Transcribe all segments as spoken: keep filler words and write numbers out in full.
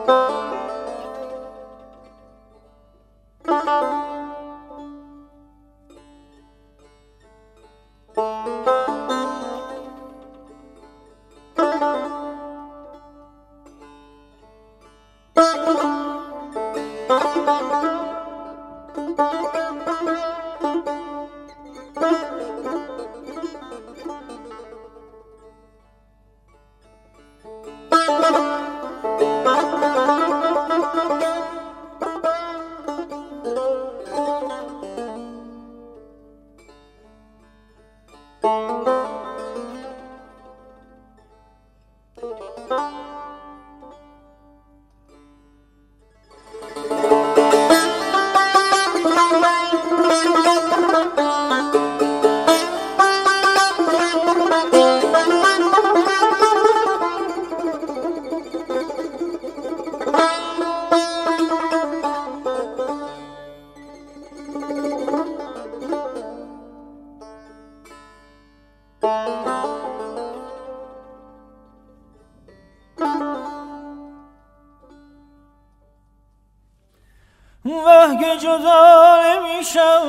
وه که جدا نمیشد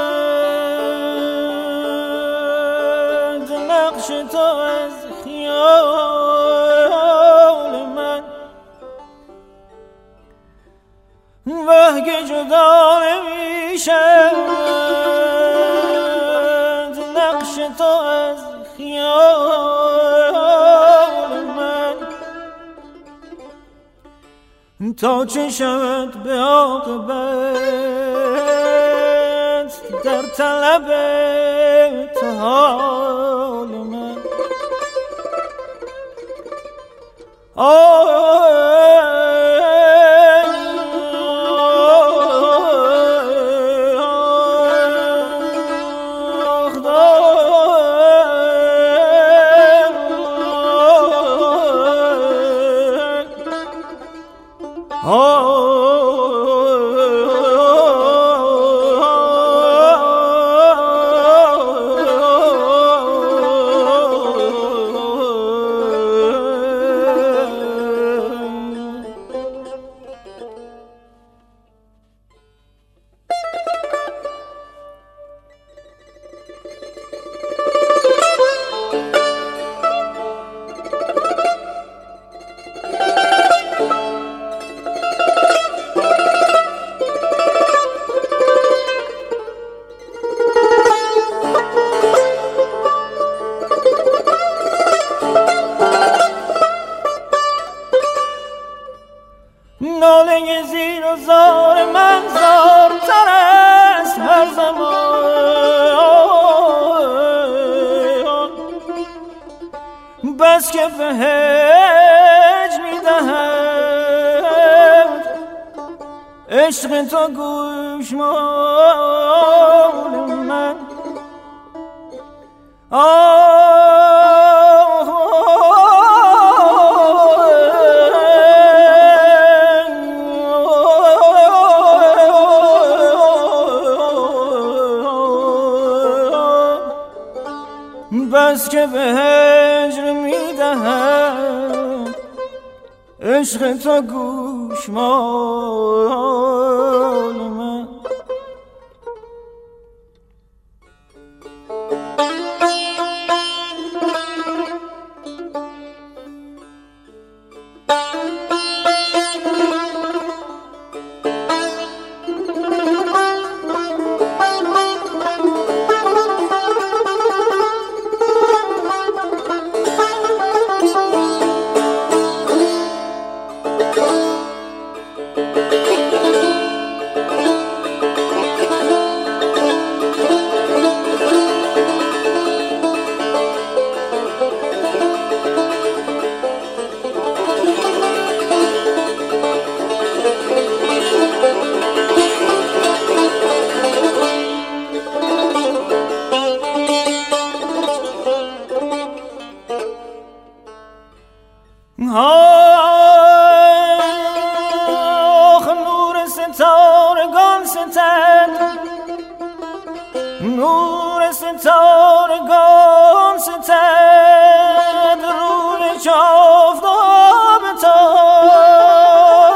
نقش تو از خیال من، وه که جدا نمیشد نقش تو از خیال من، تا چه شود به عاقبت در طلب تو حال من. ناله زیر و زار من زارتر است هر زمان، بس که به هج میدهد عشق تو گوشمال من. بس که به هجر میدهد عشق تو گوشمال من. آخ نور ستارگان ستد، نور ستارگان ستد روی چافتاب تار.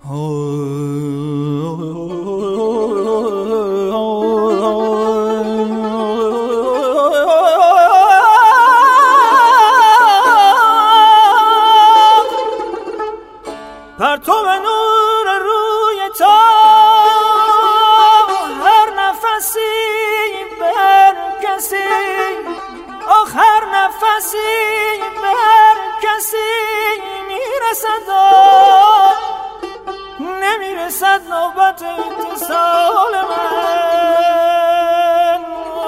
پرتو نور روی تو هر نفسی بر کسی، آخر نفسی بر کسی میرسد و نمیرسد نوبت اتصال من.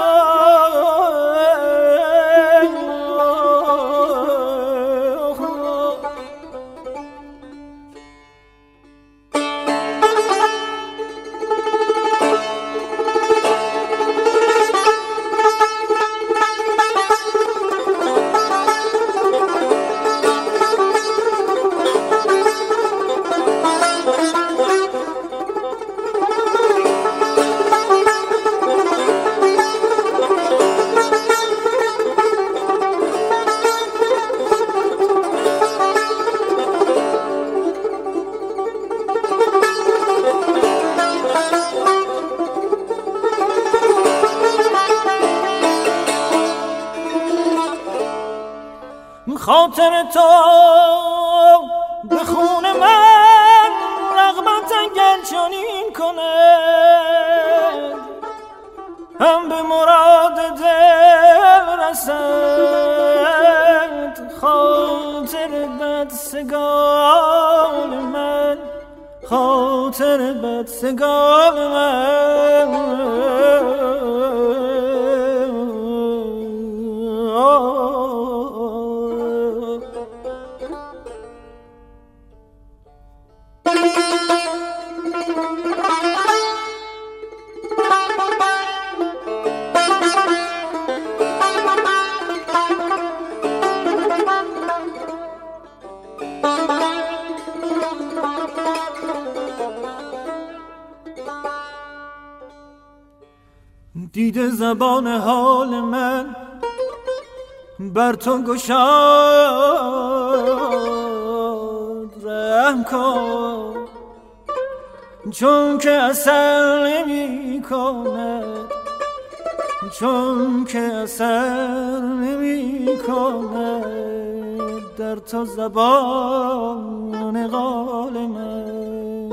خاطر تو به خون من رغبت اگر چنین کند، هم به مراد دل رسد. خاطر بدسگال من، خاطر بدسگال من. دیده زبان حال من بر تو گشاد، رحم کن چون که اثر نمی کند، چون که اثر نمی کند در تو زبان قال من.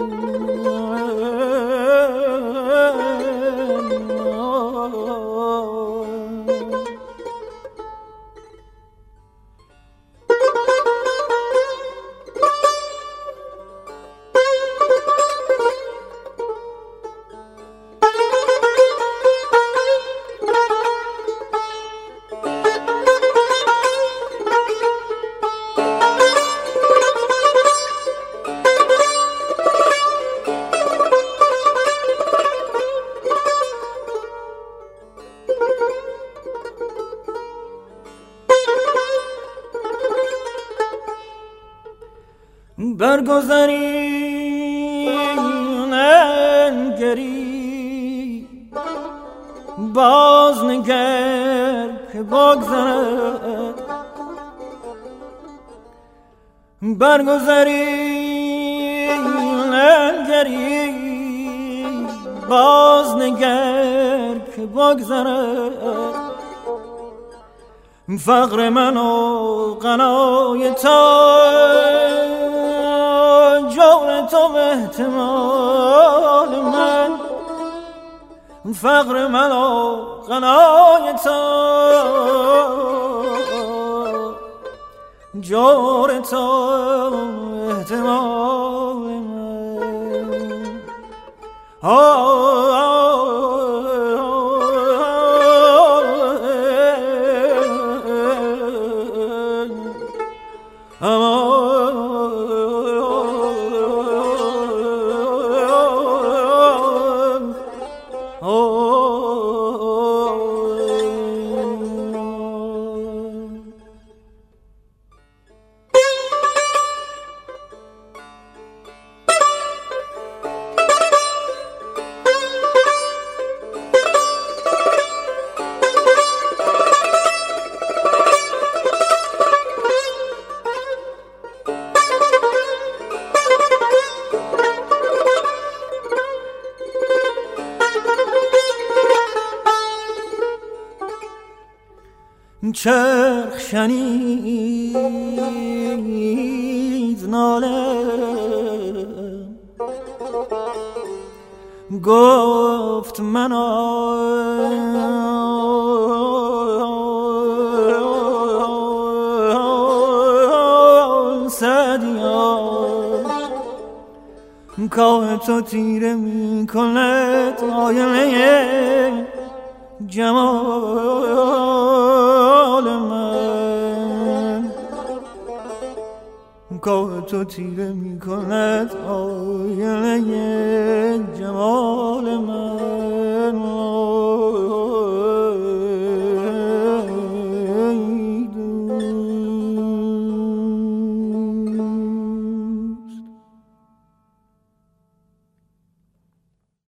برگذری ننگری باز نگر که بگذرد، برگذری ننگری باز نگر که بگذرد. فقر من و غنای تو جور تو به احتمال من، فقر من و غنای تو جور تو احتمال من. آه چرخ شنید ناله گفت من سعدیا کاه تو تیره می کند آینه جمال من کاه تو تیره می کند آینه جمال من